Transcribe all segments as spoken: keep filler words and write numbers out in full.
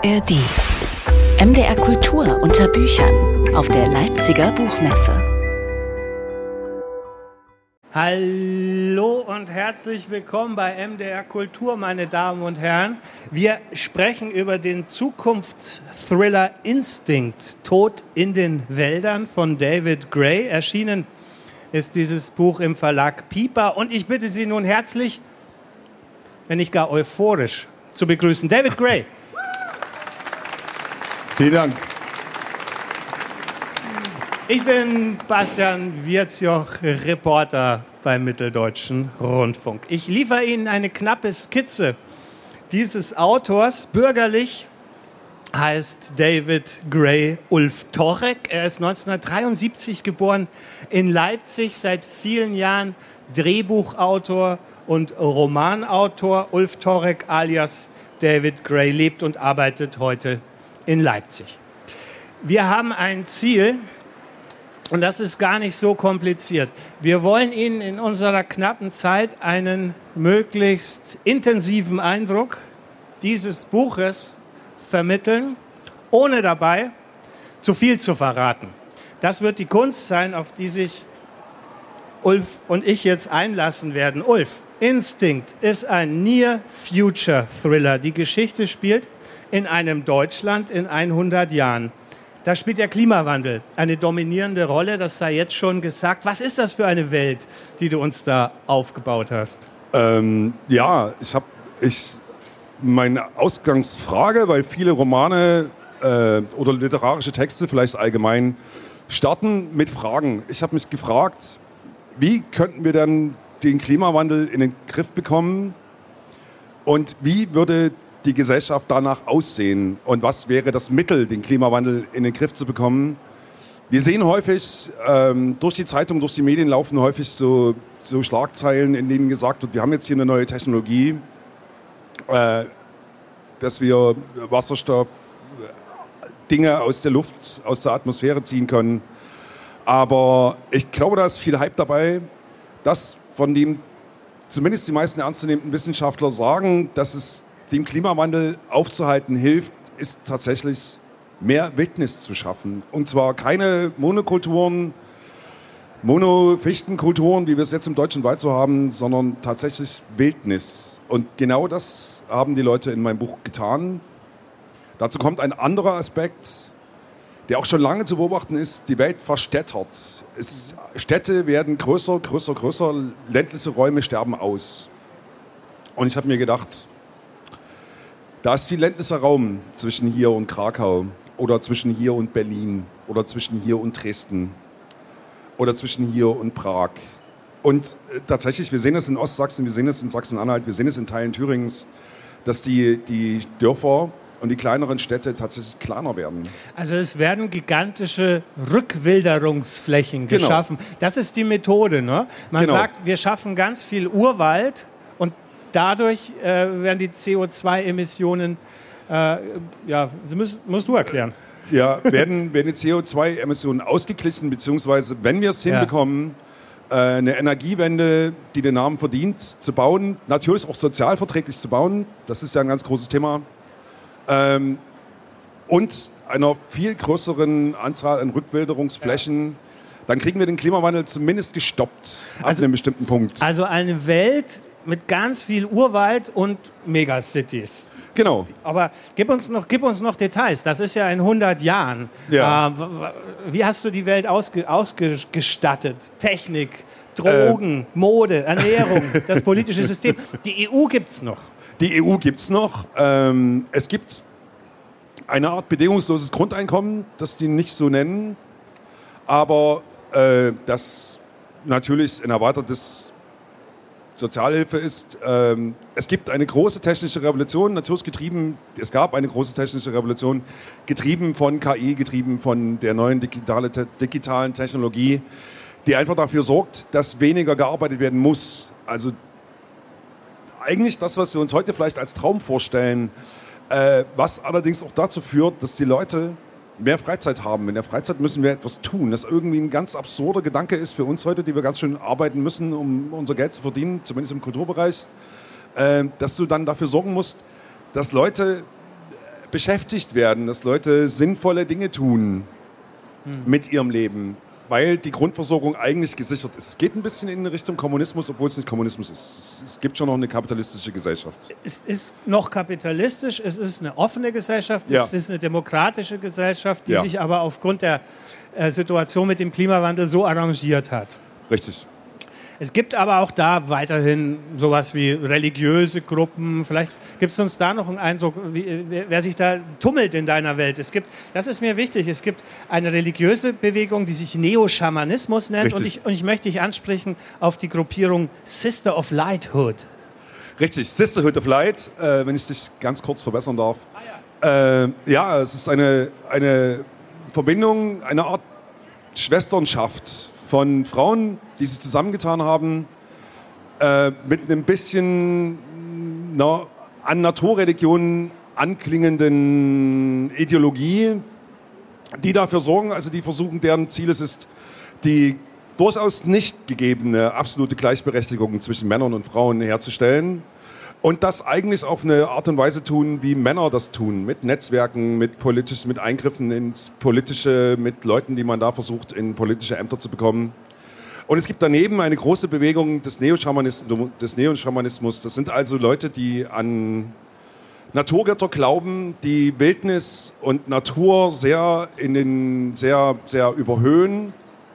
R D. M D R Kultur unter Büchern auf der Leipziger Buchmesse. Hallo und herzlich willkommen bei M D R Kultur, meine Damen und Herren. Wir sprechen über den Zukunftsthriller Instinct, Tod in den Wäldern von David Gray. Erschienen ist dieses Buch im Verlag Piper. Und ich bitte Sie nun herzlich, wenn nicht gar euphorisch, zu begrüßen. David Gray. Vielen Dank. Ich bin Bastian Wirzjoch, Reporter beim Mitteldeutschen Rundfunk. Ich liefere Ihnen eine knappe Skizze dieses Autors. Bürgerlich heißt David Gray Ulf Torek. Er ist neunzehnhundertdreiundsiebzig geboren in Leipzig, seit vielen Jahren Drehbuchautor und Romanautor. Ulf Torek alias David Gray lebt und arbeitet heute in Leipzig. Wir haben ein Ziel, und das ist gar nicht so kompliziert. Wir wollen Ihnen in unserer knappen Zeit einen möglichst intensiven Eindruck dieses Buches vermitteln, ohne dabei zu viel zu verraten. Das wird die Kunst sein, auf die sich Ulf und ich jetzt einlassen werden. Ulf, Instinct ist ein Near-Future-Thriller. Die Geschichte spielt in einem Deutschland in hundert Jahren. Da spielt der Klimawandel eine dominierende Rolle, das sei jetzt schon gesagt. Was ist das für eine Welt, die du uns da aufgebaut hast? Ähm, ja, ich habe ich, meine Ausgangsfrage, weil viele Romane äh, oder literarische Texte vielleicht allgemein starten mit Fragen. Ich habe mich gefragt, wie könnten wir dann den Klimawandel in den Griff bekommen und wie würde die Gesellschaft danach aussehen und was wäre das Mittel, den Klimawandel in den Griff zu bekommen. Wir sehen häufig, ähm, durch die Zeitung, durch die Medien laufen häufig so, so Schlagzeilen, in denen gesagt wird, wir haben jetzt hier eine neue Technologie, äh, dass wir Wasserstoff, Dinge aus der Luft, aus der Atmosphäre ziehen können. Aber ich glaube, da ist viel Hype dabei, das von dem zumindest die meisten ernstzunehmenden Wissenschaftler sagen, dass es dem Klimawandel aufzuhalten hilft, ist tatsächlich mehr Wildnis zu schaffen. Und zwar keine Monokulturen, Monofichtenkulturen, wie wir es jetzt im deutschen Wald so haben, sondern tatsächlich Wildnis. Und genau das haben die Leute in meinem Buch getan. Dazu kommt ein anderer Aspekt, der auch schon lange zu beobachten ist. Die Welt verstädtert. Es, Städte werden größer, größer, größer. Ländliche Räume sterben aus. Und ich habe mir gedacht, da ist viel ländlicher Raum zwischen hier und Krakau oder zwischen hier und Berlin oder zwischen hier und Dresden oder zwischen hier und Prag. Und äh, tatsächlich, wir sehen es in Ostsachsen, wir sehen es in Sachsen-Anhalt, wir sehen es in Teilen Thüringens, dass die, die Dörfer und die kleineren Städte tatsächlich kleiner werden. Also es werden gigantische Rückwilderungsflächen Genau. geschaffen. Das ist die Methode, ne? Man Genau. sagt, wir schaffen ganz viel Urwald und dadurch äh, werden die C O zwei Emissionen, äh, ja, das musst, musst du erklären. Ja, werden, werden die C O zwei Emissionen ausgeglichen, beziehungsweise wenn wir es hinbekommen, äh, eine Energiewende, die den Namen verdient, zu bauen, natürlich auch sozialverträglich zu bauen, das ist ja ein ganz großes Thema, ähm, und einer viel größeren Anzahl an Rückwilderungsflächen, ja. Dann kriegen wir den Klimawandel zumindest gestoppt, ab Also- einem bestimmten Punkt. Also eine Welt mit ganz viel Urwald und Megacities. Genau. Aber gib uns noch, gib uns noch Details. Das ist ja in hundert Jahren. Ja. Äh, w- w- wie hast du die Welt ausge, ausgestattet? Technik, Drogen, Ähm. Mode, Ernährung, das politische System. Die E U gibt's noch. Die E U gibt es noch. Ähm, es gibt eine Art bedingungsloses Grundeinkommen, das die nicht so nennen, aber äh, das natürlich ein erweitertes Sozialhilfe ist. Ähm, es gibt eine große technische Revolution, natürlich getrieben, es gab eine große technische Revolution, getrieben von K I, getrieben von der neuen digitale, te- digitalen Technologie, die einfach dafür sorgt, dass weniger gearbeitet werden muss. Also eigentlich das, was wir uns heute vielleicht als Traum vorstellen, äh, was allerdings auch dazu führt, dass die Leute mehr Freizeit haben. In der Freizeit müssen wir etwas tun. Das irgendwie ein ganz absurder Gedanke ist für uns heute, die wir ganz schön arbeiten müssen, um unser Geld zu verdienen, zumindest im Kulturbereich, äh, dass du dann dafür sorgen musst, dass Leute beschäftigt werden, dass Leute sinnvolle Dinge tun hm. mit ihrem Leben, weil die Grundversorgung eigentlich gesichert ist. Es geht ein bisschen in Richtung Kommunismus, obwohl es nicht Kommunismus ist. Es gibt schon noch eine kapitalistische Gesellschaft. Es ist noch kapitalistisch, es ist eine offene Gesellschaft, ja. es ist eine demokratische Gesellschaft, die ja. sich aber aufgrund der äh, Situation mit dem Klimawandel so arrangiert hat. Richtig. Es gibt aber auch da weiterhin sowas wie religiöse Gruppen. Vielleicht gibt es uns da noch einen Eindruck, wie, wer sich da tummelt in deiner Welt. Es gibt, das ist mir wichtig, es gibt eine religiöse Bewegung, die sich Neo-Schamanismus nennt. Und ich, und ich möchte dich ansprechen auf die Gruppierung Sister of Lighthood. Richtig, Sisterhood of Light, äh, wenn ich dich ganz kurz verbessern darf. Ah, ja. Äh, ja, es ist eine, eine Verbindung, eine Art Schwesternschaft von Frauen, die sich zusammengetan haben, äh, mit einem bisschen na, an Naturreligionen anklingenden Ideologie, die dafür sorgen, also die versuchen, deren Ziel es ist, die durchaus nicht gegebene absolute Gleichberechtigung zwischen Männern und Frauen herzustellen und das eigentlich auf eine Art und Weise tun, wie Männer das tun, mit Netzwerken, mit politisch, mit Eingriffen ins Politische, mit Leuten, die man da versucht, in politische Ämter zu bekommen. Und es gibt daneben eine große Bewegung des Neo-Schamanismus. Des Neo-Schamanismus. Das sind also Leute, die an Naturgötter glauben, die Wildnis und Natur sehr in den sehr sehr überhöhen.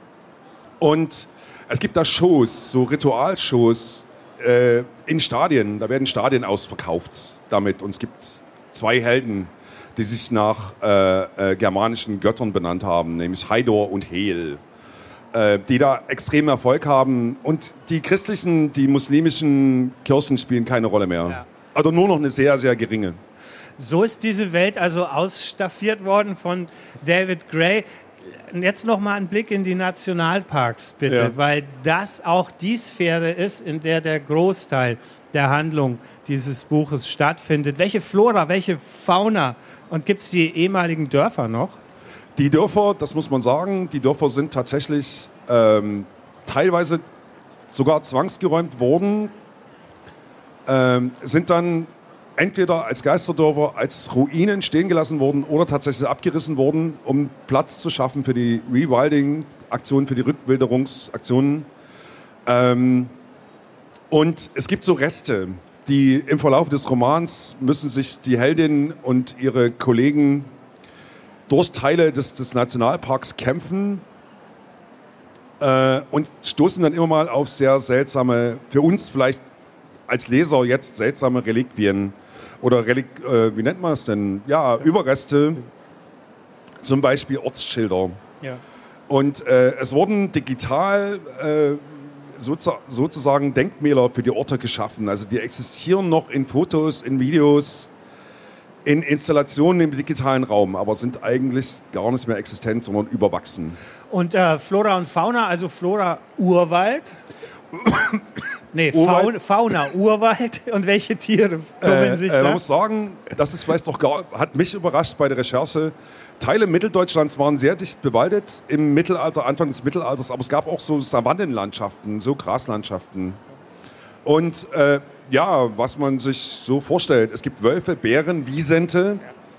Und es gibt da Shows, so Ritualshows äh, in Stadien. Da werden Stadien ausverkauft damit. Und es gibt zwei Helden, die sich nach äh, äh, germanischen Göttern benannt haben, nämlich Heidor und Hel, äh, die da extremen Erfolg haben. Und die christlichen, die muslimischen Kirchen spielen keine Rolle mehr. Ja. Also nur noch eine sehr, sehr geringe. So ist diese Welt also ausstaffiert worden von David Gray. Jetzt noch mal ein Blick in die Nationalparks, bitte, ja. weil das auch die Sphäre ist, in der der Großteil der Handlung dieses Buches stattfindet. Welche Flora, welche Fauna und gibt es die ehemaligen Dörfer noch? Die Dörfer, das muss man sagen, die Dörfer sind tatsächlich ähm, teilweise sogar zwangsgeräumt worden, ähm, sind dann entweder als Geisterdörfer, als Ruinen stehen gelassen worden oder tatsächlich abgerissen worden, um Platz zu schaffen für die Rewilding-Aktionen, für die Rückwilderungsaktionen. Ähm, und es gibt so Reste, die im Verlauf des Romans müssen sich die Heldin und ihre Kollegen durch Teile des, des Nationalparks kämpfen äh, und stoßen dann immer mal auf sehr seltsame, für uns vielleicht als Leser jetzt seltsame Reliquien. Oder Relik, äh, wie nennt man es denn? Ja, Überreste, zum Beispiel Ortsschilder. Ja. Und äh, es wurden digital äh, sozu- sozusagen Denkmäler für die Orte geschaffen. Also die existieren noch in Fotos, in Videos, in Installationen im digitalen Raum, aber sind eigentlich gar nicht mehr existent, sondern überwachsen. Und äh, Flora und Fauna, also Flora Urwald? Nee, Fauna, Fauna, Urwald und welche Tiere tummeln äh, sich äh, da? Man muss sagen, das ist vielleicht doch gar, hat mich überrascht bei der Recherche. Teile Mitteldeutschlands waren sehr dicht bewaldet im Mittelalter, Anfang des Mittelalters, aber es gab auch so Savannenlandschaften, so Graslandschaften. Und äh, ja, was man sich so vorstellt, es gibt Wölfe, Bären, Wisente,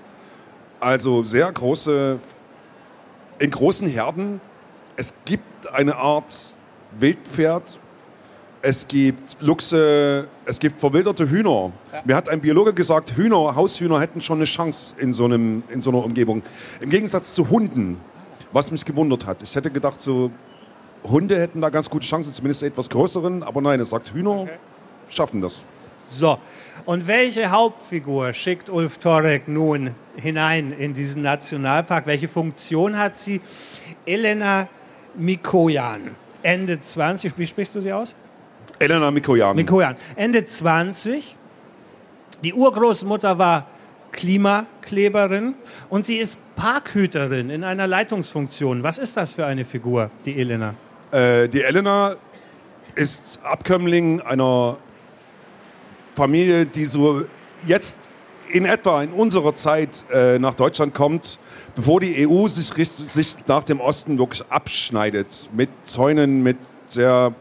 also sehr große, in großen Herden. Es gibt eine Art Wildpferd. Es gibt Luchse, es gibt verwilderte Hühner. Ja. Mir hat ein Biologe gesagt, Hühner, Haushühner hätten schon eine Chance in so, einem, in so einer Umgebung. Im Gegensatz zu Hunden, was mich gewundert hat. Ich hätte gedacht, so Hunde hätten da ganz gute Chancen, zumindest etwas größeren. Aber nein, es sagt, Hühner okay. schaffen das. So, und welche Hauptfigur schickt Ulf Torek nun hinein in diesen Nationalpark? Welche Funktion hat sie? Elena Mikoyan, Ende zwanzig, wie sprichst du sie aus? Elena Mikoyan. Mikoyan. Ende zwanzig. Die Urgroßmutter war Klimakleberin und sie ist Parkhüterin in einer Leitungsfunktion. Was ist das für eine Figur, die Elena? Äh, die Elena ist Abkömmling einer Familie, die so jetzt in etwa in unserer Zeit äh, nach Deutschland kommt, bevor die E U sich, sich nach dem Osten wirklich abschneidet. Mit Zäunen, mit sehr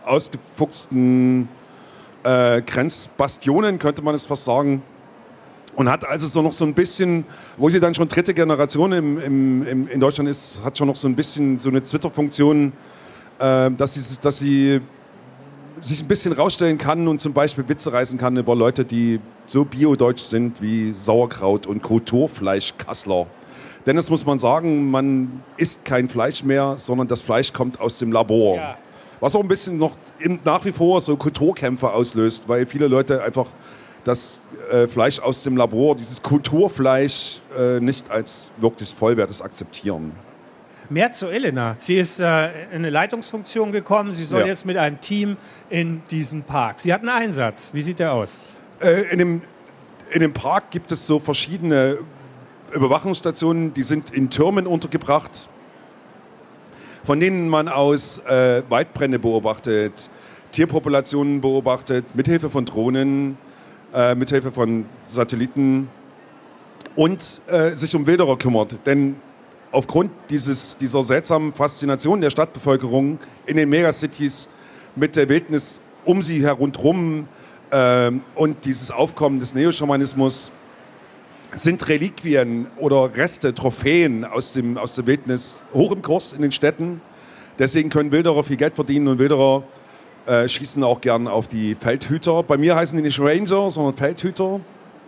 ausgefuchsten äh, Grenzbastionen, könnte man es fast sagen. Und hat also so noch so ein bisschen, wo sie dann schon dritte Generation im, im, im, in Deutschland ist, hat schon noch so ein bisschen so eine Twitter-Funktion, äh, dass, sie, dass sie sich ein bisschen rausstellen kann und zum Beispiel Witze reißen kann über Leute, die so biodeutsch sind wie Sauerkraut und Kulturfleischkassler. Denn das muss man sagen, man isst kein Fleisch mehr, sondern das Fleisch kommt aus dem Labor. Ja. Was auch ein bisschen noch in, nach wie vor so Kulturkämpfe auslöst, weil viele Leute einfach das äh, Fleisch aus dem Labor, dieses Kulturfleisch, äh, nicht als wirklich vollwertig akzeptieren. Mehr zu Elena. Sie ist äh, in eine Leitungsfunktion gekommen. Sie soll ja. jetzt mit einem Team in diesen Park. Sie hat einen Einsatz. Wie sieht der aus? Äh, in, dem, in dem Park gibt es so verschiedene Überwachungsstationen, die sind in Türmen untergebracht, von denen man aus äh, Waldbrände beobachtet, Tierpopulationen beobachtet, mithilfe von Drohnen, äh, mithilfe von Satelliten und äh, sich um Wilderer kümmert. Denn aufgrund dieses, dieser seltsamen Faszination der Stadtbevölkerung in den Megacities mit der Wildnis um sie herumdrum äh, und dieses Aufkommen des Neoschamanismus sind Reliquien oder Reste, Trophäen aus, dem, aus der Wildnis hoch im Kurs in den Städten. Deswegen können Wilderer viel Geld verdienen und Wilderer äh, schießen auch gern auf die Feldhüter. Bei mir heißen die nicht Ranger, sondern Feldhüter.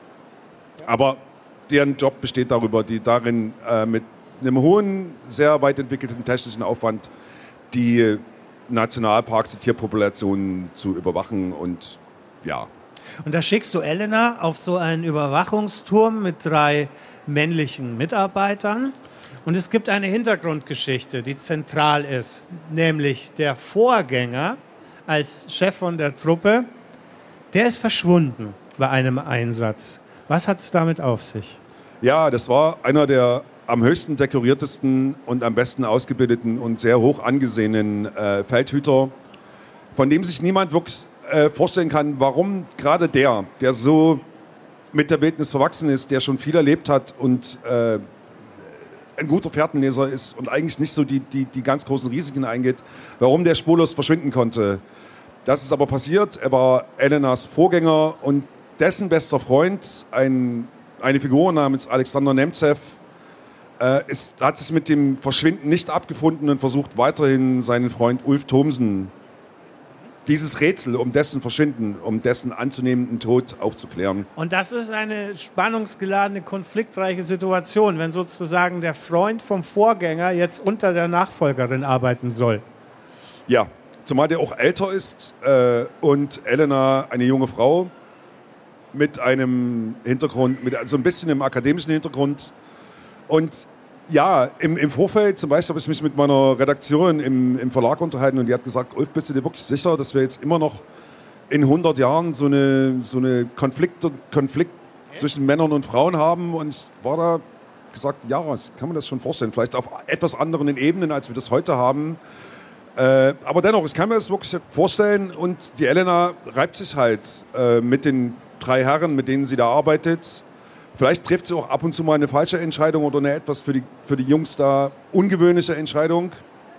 Aber deren Job besteht darüber, die darin äh, mit einem hohen, sehr weit entwickelten technischen Aufwand die Nationalparks, die Tierpopulationen zu überwachen und ja. Und da schickst du Elena auf so einen Überwachungsturm mit drei männlichen Mitarbeitern. Und es gibt eine Hintergrundgeschichte, die zentral ist. Nämlich der Vorgänger als Chef von der Truppe, der ist verschwunden bei einem Einsatz. Was hat es damit auf sich? Ja, das war einer der am höchsten dekoriertesten und am besten ausgebildeten und sehr hoch angesehenen äh, Feldhüter, von dem sich niemand wirklich vorstellen kann, warum gerade der, der so mit der Wildnis verwachsen ist, der schon viel erlebt hat und äh, ein guter Fährtenleser ist und eigentlich nicht so die, die, die ganz großen Risiken eingeht, warum der spurlos verschwinden konnte. Das ist aber passiert. Er war Elenas Vorgänger und dessen bester Freund, ein, eine Figur namens Alexander Nemzev, äh, ist, hat sich mit dem Verschwinden nicht abgefunden und versucht weiterhin seinen Freund Ulf Thomsen dieses Rätsel um dessen Verschwinden, um dessen anzunehmenden Tod aufzuklären. Und das ist eine spannungsgeladene, konfliktreiche Situation, wenn sozusagen der Freund vom Vorgänger jetzt unter der Nachfolgerin arbeiten soll. Ja, zumal der auch älter ist äh, und Elena eine junge Frau mit einem Hintergrund, mit also ein bisschen einem akademischen Hintergrund. Und ja, im, im Vorfeld zum Beispiel habe ich mich mit meiner Redakteurin im, im Verlag unterhalten und die hat gesagt, Ulf, bist du dir wirklich sicher, dass wir jetzt immer noch in hundert Jahren so eine, so eine Konflikt, Konflikt zwischen Männern und Frauen haben? Und ich war da gesagt, ja, ich kann mir das schon vorstellen, vielleicht auf etwas anderen Ebenen, als wir das heute haben. Äh, aber dennoch, ich kann mir das wirklich vorstellen und die Elena reibt sich halt äh, mit den drei Herren, mit denen sie da arbeitet. Vielleicht trifft sie auch ab und zu mal eine falsche Entscheidung oder eine etwas für die, für die Jungs da ungewöhnliche Entscheidung.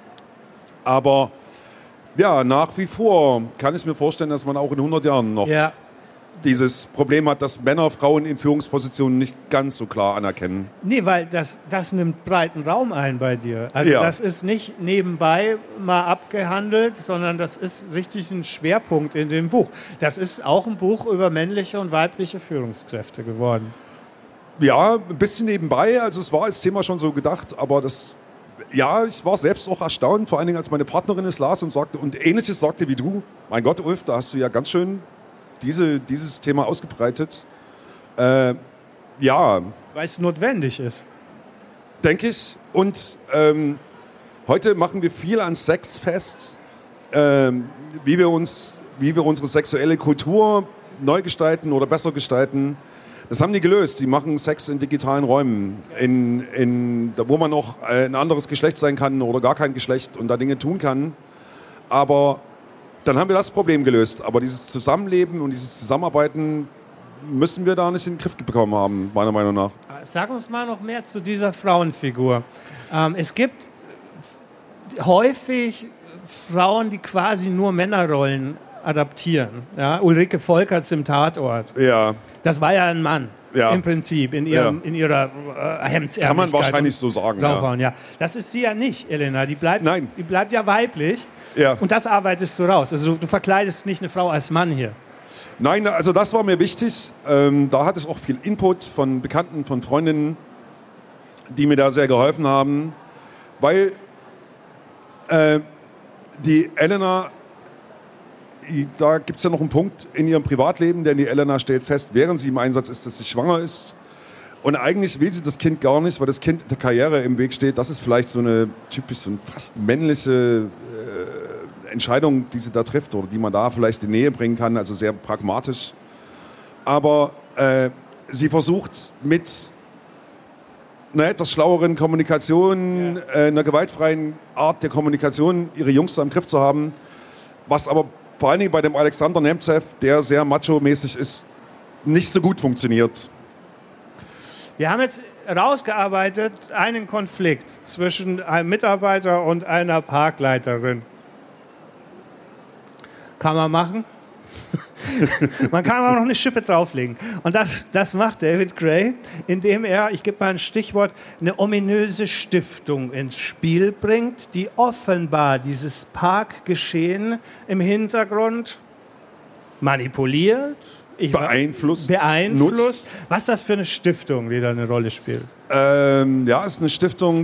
Aber ja, nach wie vor kann ich mir vorstellen, dass man auch in hundert Jahren noch ja. dieses Problem hat, dass Männer Frauen in Führungspositionen nicht ganz so klar anerkennen. Nee, weil das, das nimmt breiten Raum ein bei dir. Also ja. das ist nicht nebenbei mal abgehandelt, sondern das ist richtig ein Schwerpunkt in dem Buch. Das ist auch ein Buch über männliche und weibliche Führungskräfte geworden. Ja, ein bisschen nebenbei. Also es war als Thema schon so gedacht, aber das, ja, ich war selbst auch erstaunt, vor allen Dingen als meine Partnerin es las und sagte und Ähnliches sagte wie du. Mein Gott, Ulf, da hast du ja ganz schön diese, dieses Thema ausgebreitet. Äh, ja. Weil es notwendig ist. Denke ich. Und ähm, heute machen wir viel an Sex fest, ähm, wie wir uns, wie wir unsere sexuelle Kultur neu gestalten oder besser gestalten. Das haben die gelöst. Die machen Sex in digitalen Räumen, in, in, wo man auch ein anderes Geschlecht sein kann oder gar kein Geschlecht und da Dinge tun kann. Aber dann haben wir das Problem gelöst. Aber dieses Zusammenleben und dieses Zusammenarbeiten müssen wir da nicht in den Griff bekommen haben, meiner Meinung nach. Sag uns mal noch mehr zu dieser Frauenfigur. Ähm, es gibt häufig Frauen, die quasi nur Männerrollen adaptieren. Ja? Ulrike Volkerts im Tatort. Ja. Das war ja ein Mann. ja. im Prinzip in, ihrem, ja. in ihrer äh, Hemdsärmlichkeit. Kann man wahrscheinlich so sagen, ja. ja. Das ist sie ja nicht, Elena. Die bleibt, Nein. Die bleibt ja weiblich. Ja. Und das arbeitest du raus. Also du, du verkleidest nicht eine Frau als Mann hier. Nein, also das war mir wichtig. Ähm, da hatte ich auch viel Input von Bekannten, von Freundinnen, die mir da sehr geholfen haben. Weil äh, die Elena, da gibt es ja noch einen Punkt in ihrem Privatleben, denn die Elena stellt fest, während sie im Einsatz ist, dass sie schwanger ist. Und eigentlich will sie das Kind gar nicht, weil das Kind der Karriere im Weg steht. Das ist vielleicht so eine typisch so eine fast männliche äh, Entscheidung, die sie da trifft oder die man da vielleicht in Nähe bringen kann, also sehr pragmatisch. Aber äh, sie versucht mit einer etwas schlaueren Kommunikation, ja. äh, einer gewaltfreien Art der Kommunikation ihre Jungs da im Griff zu haben, was aber vor allen Dingen bei dem Alexander Nemzev, der sehr macho-mäßig ist, nicht so gut funktioniert. Wir haben jetzt rausgearbeitet einen Konflikt zwischen einem Mitarbeiter und einer Parkleiterin. Kann man machen. Man kann aber noch eine Schippe drauflegen. Und das, das macht David Gray, indem er, ich gebe mal ein Stichwort, eine ominöse Stiftung ins Spiel bringt, die offenbar dieses Parkgeschehen im Hintergrund manipuliert, ich beeinflusst, beeinflusst. Nutzt. Was ist das für eine Stiftung, die da eine Rolle spielt? Ähm, ja, es ist eine Stiftung.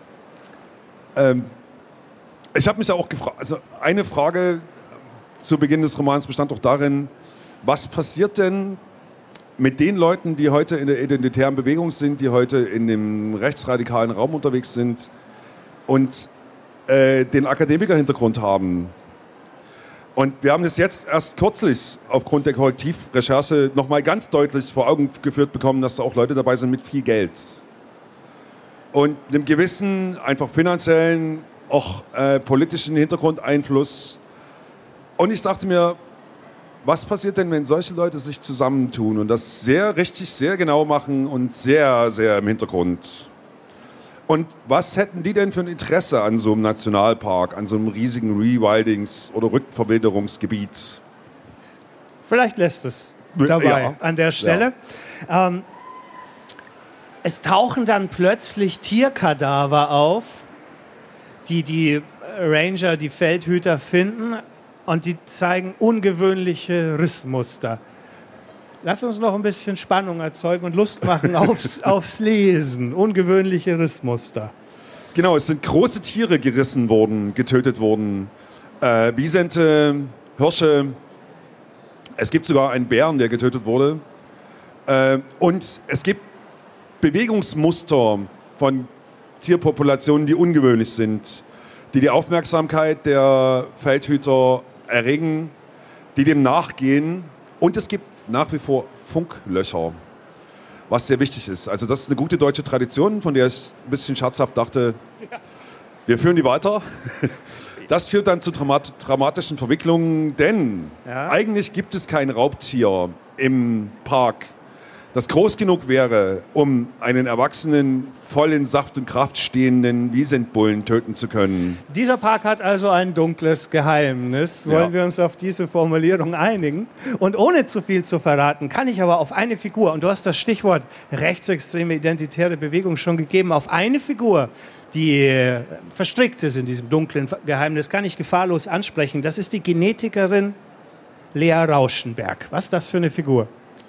Ähm, ich habe mich ja auch gefragt, also eine Frage zu Beginn des Romans bestand auch darin, was passiert denn mit den Leuten, die heute in der identitären Bewegung sind, die heute in dem rechtsradikalen Raum unterwegs sind und äh, den Akademikerhintergrund haben. Und wir haben das jetzt erst kürzlich aufgrund der Korrektivrecherche nochmal ganz deutlich vor Augen geführt bekommen, dass da auch Leute dabei sind mit viel Geld. Und einem gewissen, einfach finanziellen, auch äh, politischen Hintergrundeinfluss. Und ich dachte mir, was passiert denn, wenn solche Leute sich zusammentun und das sehr richtig, sehr genau machen und sehr, sehr im Hintergrund? Und was hätten die denn für ein Interesse an so einem Nationalpark, an so einem riesigen Rewildings- oder Rückverwilderungsgebiet? Vielleicht lässt es dabei ja. an der Stelle. Ja. Ähm, es tauchen dann plötzlich Tierkadaver auf, die die Ranger, die Feldhüter finden. Und die zeigen ungewöhnliche Rissmuster. Lass uns noch ein bisschen Spannung erzeugen und Lust machen aufs, aufs Lesen. Ungewöhnliche Rissmuster. Genau, es sind große Tiere gerissen worden, getötet worden. Äh, Wisente, Hirsche. Es gibt sogar einen Bären, der getötet wurde. Äh, und es gibt Bewegungsmuster von Tierpopulationen, die ungewöhnlich sind, die die Aufmerksamkeit der Feldhüter erregen, die dem nachgehen. Und es gibt nach wie vor Funklöcher, was sehr wichtig ist. Also das ist eine gute deutsche Tradition, von der ich ein bisschen scherzhaft dachte, wir führen die weiter. Das führt dann zu dramat- dramatischen Verwicklungen, denn ja. eigentlich gibt es kein Raubtier im Park, das groß genug wäre, um einen erwachsenen, voll in Saft und Kraft stehenden Wisentbullen töten zu können. Dieser Park hat also ein dunkles Geheimnis. Wollen ja. wir uns auf diese Formulierung einigen? Und ohne zu viel zu verraten, kann ich aber auf eine Figur, und du hast das Stichwort rechtsextreme identitäre Bewegung schon gegeben, auf eine Figur, die äh, verstrickt ist in diesem dunklen Geheimnis, kann ich gefahrlos ansprechen. Das ist die Genetikerin Lea Rauschenberg. Was ist das für eine Figur?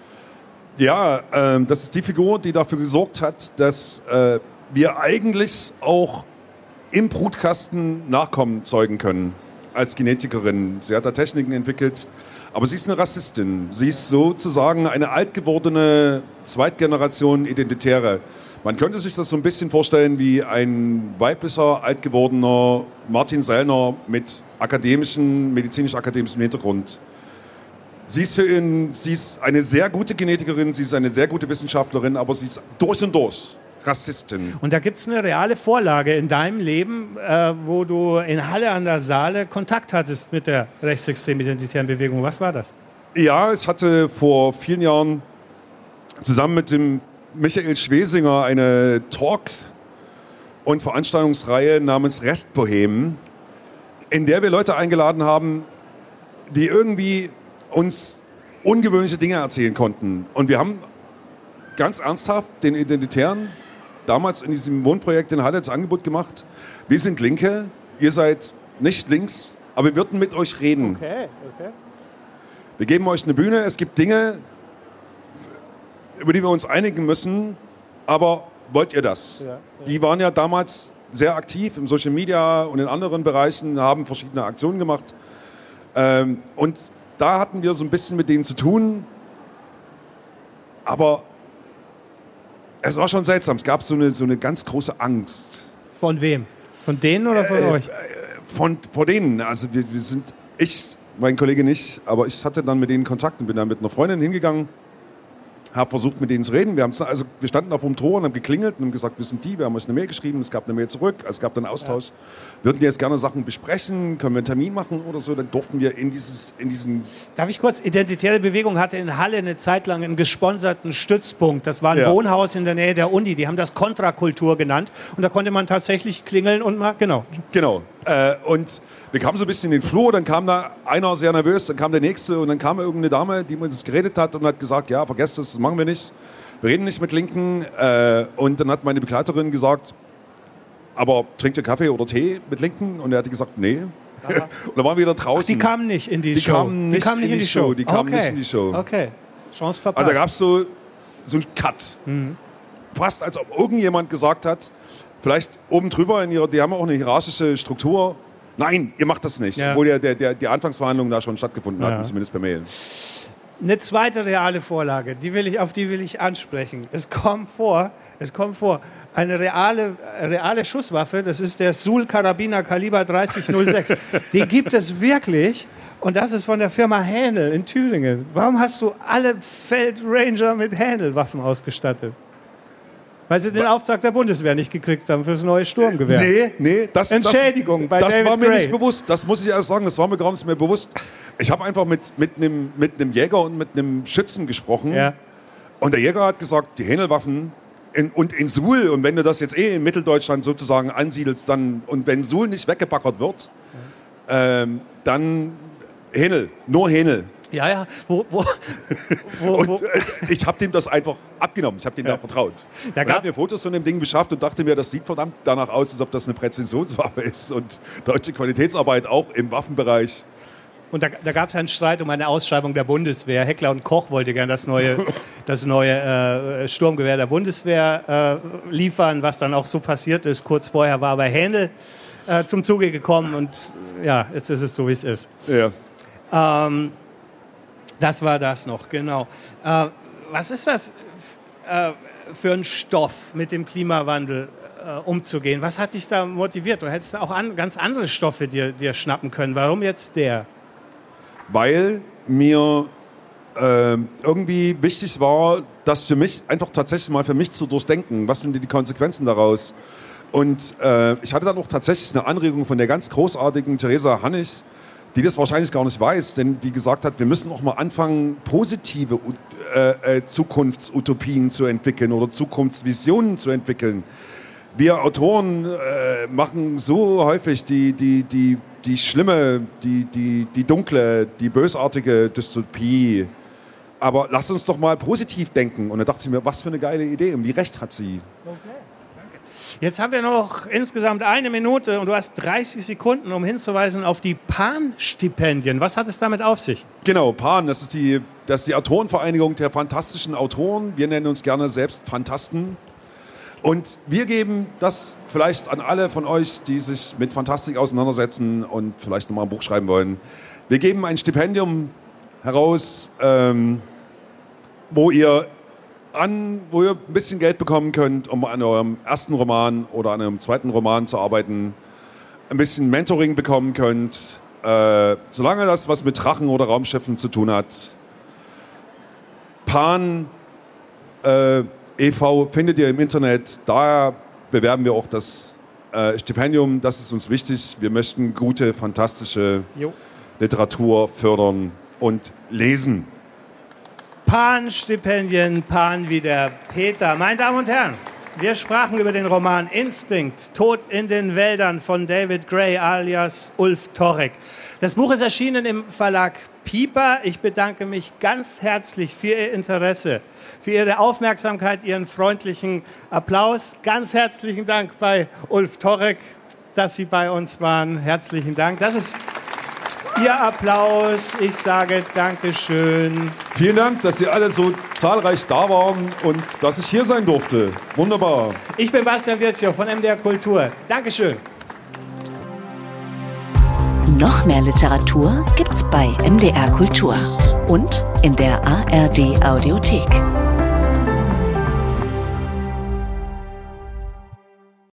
Ja, ähm, das ist die Figur, die dafür gesorgt hat, dass äh, wir eigentlich auch im Brutkasten Nachkommen zeugen können als Genetikerin. Sie hat da Techniken entwickelt, aber sie ist eine Rassistin. Sie ist sozusagen eine altgewordene Zweitgeneration Identitäre. Man könnte sich das so ein bisschen vorstellen wie ein weiblicher, altgewordener Martin Sellner mit akademischem, medizinisch-akademischem Hintergrund. Sie ist, für ihn, sie ist eine sehr gute Genetikerin, sie ist eine sehr gute Wissenschaftlerin, aber sie ist durch und durch Rassistin. Und da gibt es eine reale Vorlage in deinem Leben, äh, wo du in Halle an der Saale Kontakt hattest mit der rechtsextremen identitären Bewegung. Was war das? Ja, ich hatte vor vielen Jahren zusammen mit dem Michael Schwesinger eine Talk- und Veranstaltungsreihe namens Restbohem, in der wir Leute eingeladen haben, die irgendwie uns ungewöhnliche Dinge erzählen konnten. Und wir haben ganz ernsthaft den Identitären damals in diesem Wohnprojekt in Halle das Angebot gemacht. Wir sind Linke, ihr seid nicht links, aber wir würden mit euch reden. Okay, okay. Wir geben euch eine Bühne, es gibt Dinge, über die wir uns einigen müssen, aber wollt ihr das? Ja, ja. Die waren ja damals sehr aktiv im Social Media und in anderen Bereichen, haben verschiedene Aktionen gemacht. Ähm, und da hatten wir so ein bisschen mit denen zu tun, aber es war schon seltsam. Es gab so eine, so eine ganz große Angst. Von wem? Von denen oder von äh, euch? Von, vor denen. Also wir, wir sind, ich, mein Kollege nicht, aber ich hatte dann mit denen Kontakt und bin dann mit einer Freundin hingegangen, habe versucht, mit denen zu reden. Wir, also, wir standen auf dem Tor und haben geklingelt und haben gesagt, wir sind die, wir haben euch eine Mail geschrieben, es gab eine Mail zurück, es gab dann einen Austausch. Ja. Wir würden jetzt gerne Sachen besprechen, können wir einen Termin machen oder so, dann durften wir in, dieses, in diesen... Darf ich kurz, Identitäre Bewegung hatte in Halle eine Zeit lang einen gesponserten Stützpunkt. Das war ein ja. Wohnhaus in der Nähe der Uni, die haben das Kontrakultur genannt und da konnte man tatsächlich klingeln und mal, genau. Genau. Äh, und wir kamen so ein bisschen in den Flur, dann kam da einer sehr nervös, dann kam der nächste und dann kam irgendeine Dame, die mit uns geredet hat und hat gesagt, ja, vergesst das, das machen wir nicht. Wir reden nicht mit Linken. Äh, und dann hat meine Begleiterin gesagt, aber trinkt ihr Kaffee oder Tee mit Linken? Und er hat gesagt, nee. Und dann waren wir wieder draußen. Ach, die kamen nicht in die, die Show? Kamen nicht die kamen nicht in die Show? Show. Die kamen okay. nicht in die Show. Okay, Chance verpasst. Also da gab es so, so einen Cut. Mhm. Fast als ob irgendjemand gesagt hat, vielleicht oben drüber, in ihrer, die haben auch eine hierarchische Struktur. Nein, ihr macht das nicht. Ja. Obwohl ja der, der, die Anfangsverhandlungen da schon stattgefunden ja. hatten, zumindest per Mail. Eine zweite reale Vorlage, die will ich, auf die will ich ansprechen. Es kommt vor, es kommt vor, eine reale, reale Schusswaffe, das ist der Sul-Karabiner Kaliber dreißig null sechs. Den gibt es wirklich und das ist von der Firma Hänel in Thüringen. Warum hast du alle Feldranger mit Hänel-Waffen ausgestattet? Weil sie den Auftrag der Bundeswehr nicht gekriegt haben fürs neue Sturmgewehr. Nee, nee. Das, Entschädigung das, bei das David war mir Gray. nicht bewusst. Das muss ich erst sagen, das war mir gar nicht mehr bewusst. Ich habe einfach mit, mit, einem, mit einem Jäger und mit einem Schützen gesprochen. Ja. Und der Jäger hat gesagt, die Hänelwaffen in, und in Suhl, und wenn du das jetzt eh in Mitteldeutschland sozusagen ansiedelst, dann, und wenn Suhl nicht weggebackert wird, ja. ähm, dann Hänel, nur Hänel. Ja, ja. Wo, wo, wo, und wo? Äh, ich habe dem das einfach abgenommen. Ich habe dem ja. da vertraut. Da ich habe mir Fotos von dem Ding beschafft und dachte mir, das sieht verdammt danach aus, als ob das eine Präzisionswaffe ist und deutsche Qualitätsarbeit auch im Waffenbereich. Und da, da gab es einen Streit um eine Ausschreibung der Bundeswehr. Heckler und Koch wollte gerne das neue, das neue äh, Sturmgewehr der Bundeswehr äh, liefern, was dann auch so passiert ist. Kurz vorher war aber Hänel äh, zum Zuge gekommen und ja, jetzt ist es so, wie es ist. Ja. Ähm, Das war das noch, genau. Äh, was ist das äh, für ein Stoff, mit dem Klimawandel äh, umzugehen? Was hat dich da motiviert? Du hättest auch an, ganz andere Stoffe dir, dir schnappen können. Warum jetzt der? Weil mir äh, irgendwie wichtig war, das für mich einfach tatsächlich mal für mich zu durchdenken. Was sind die Konsequenzen daraus? Und äh, ich hatte dann auch tatsächlich eine Anregung von der ganz großartigen Theresa Hannig, die das wahrscheinlich gar nicht weiß, denn die gesagt hat, wir müssen auch mal anfangen, positive äh, äh, Zukunftsutopien zu entwickeln oder Zukunftsvisionen zu entwickeln. Wir Autoren äh, machen so häufig die, die, die, die schlimme, die, die, die dunkle, die bösartige Dystopie. Aber lass uns doch mal positiv denken. Und da dachte ich mir, was für eine geile Idee und wie recht hat sie. Okay. Jetzt haben wir noch insgesamt eine Minute und du hast dreißig Sekunden, um hinzuweisen auf die Pan-Stipendien. Was hat es damit auf sich? Genau, Pan, das ist, die, das ist die Autorenvereinigung der fantastischen Autoren. Wir nennen uns gerne selbst Fantasten. Und wir geben das vielleicht an alle von euch, die sich mit Fantastik auseinandersetzen und vielleicht nochmal ein Buch schreiben wollen. Wir geben ein Stipendium heraus, ähm, wo ihr an, wo ihr ein bisschen Geld bekommen könnt, um an eurem ersten Roman oder an eurem zweiten Roman zu arbeiten, ein bisschen Mentoring bekommen könnt, äh, solange das was mit Drachen oder Raumschiffen zu tun hat. Pan äh, e V findet ihr im Internet, da bewerben wir auch das äh, Stipendium, das ist uns wichtig. Wir möchten gute, fantastische jo. Literatur fördern und lesen. Pan-Stipendien, Pan wie der Peter. Meine Damen und Herren, wir sprachen über den Roman Instinct, Tod in den Wäldern von David Gray alias Ulf Torek. Das Buch ist erschienen im Verlag Pieper. Ich bedanke mich ganz herzlich für Ihr Interesse, für Ihre Aufmerksamkeit, Ihren freundlichen Applaus. Ganz herzlichen Dank bei Ulf Torek, dass Sie bei uns waren. Herzlichen Dank. Das ist Ihr Applaus. Ich sage Dankeschön. Vielen Dank, dass Sie alle so zahlreich da waren und dass ich hier sein durfte. Wunderbar. Ich bin Bastian Wirzio von M D R Kultur. Dankeschön. Noch mehr Literatur gibt's bei M D R Kultur und in der A R D Audiothek.